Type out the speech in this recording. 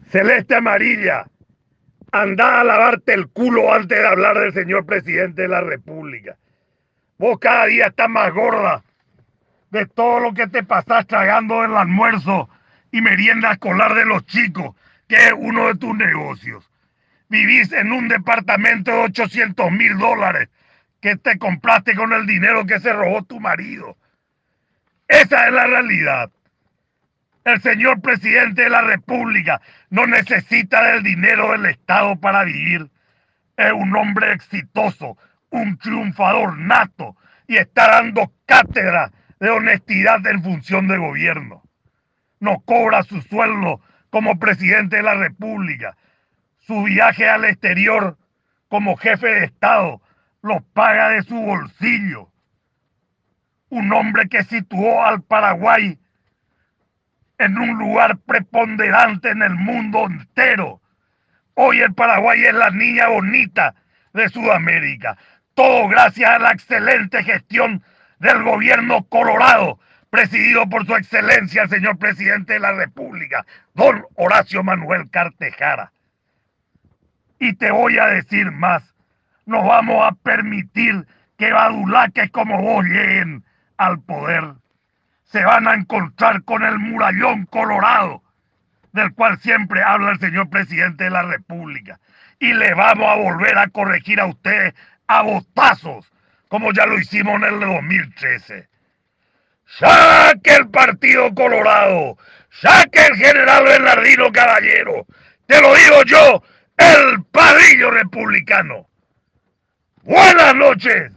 Celeste amarilla, anda a lavarte el culo antes de hablar del señor presidente de la República. Vos cada día estás más gorda de todo lo que te pasás tragando el almuerzo y merienda escolar de los chicos, que es uno de tus negocios. Vivís en un departamento de $800,000 que te compraste con el dinero que se robó tu marido. Esa es la realidad. El señor presidente de la República no necesita del dinero del Estado para vivir. Es un hombre exitoso, un triunfador nato y está dando cátedra de honestidad en función de gobierno. No cobra su sueldo como presidente de la República. Su viaje al exterior como jefe de Estado lo paga de su bolsillo. Un hombre que situó al Paraguay en un lugar preponderante en el mundo entero. Hoy el Paraguay es la niña bonita de Sudamérica. Todo gracias a la excelente gestión del gobierno colorado, presidido por su excelencia el señor presidente de la República, don Horacio Manuel Cartejara. Y te voy a decir más, no vamos a permitir que badulaques como vos lleguen al poder. Se van a encontrar con el murallón colorado, del cual siempre habla el señor presidente de la República. Y le vamos a volver a corregir a ustedes a botazos, como ya lo hicimos en el 2013. ¡Saque el Partido Colorado! ¡Saque el general Bernardino Caballero! Te lo digo yo, el padrillo republicano. Buenas noches.